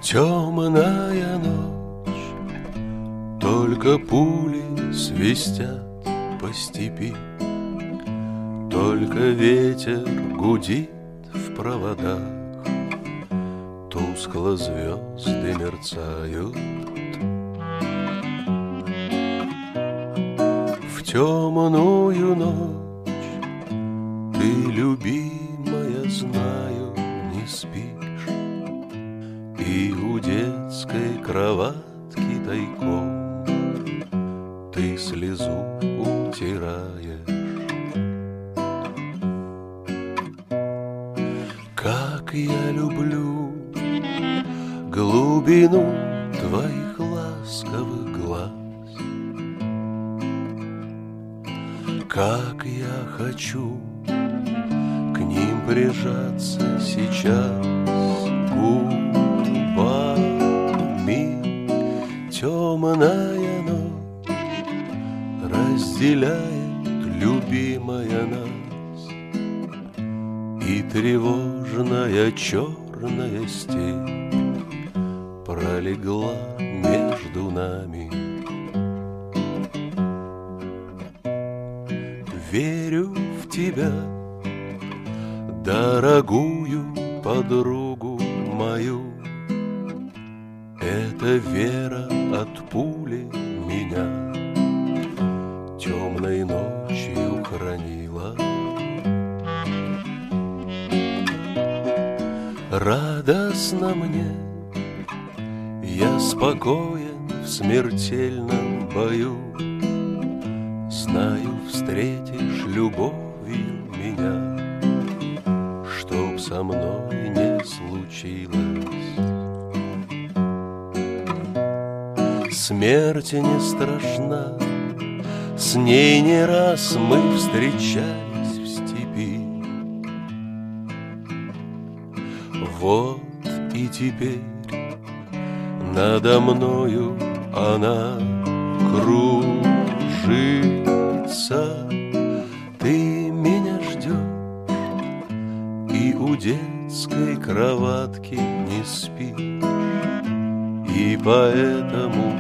Темная ночь, только пули свистят по степи, только ветер гудит в проводах, тускло звезды мерцают. В темную ночь ты, любимая, знаю, не спишь, и у детской кроватки тайком ты слезу утираешь. Как я люблю глубину твоих ласковых глаз, как я хочу к ним прижаться сейчас губами. Темная ночь разделяет, любимая, нас, и тревожная черная степь пролегла между нами. Верю в тебя, дорогую подругу мою. Эта вера от пули меня темной ночью хранила. Радостно мне, я спокоен в смертельном бою. Знаю, встретишь любовью меня, чтоб со мной не случилось. Смерть не страшна, с ней не раз мы встречались в степи. Вот и теперь надо мною она кружится. Ты меня ждешь и у детской кроватки не спишь, и поэтому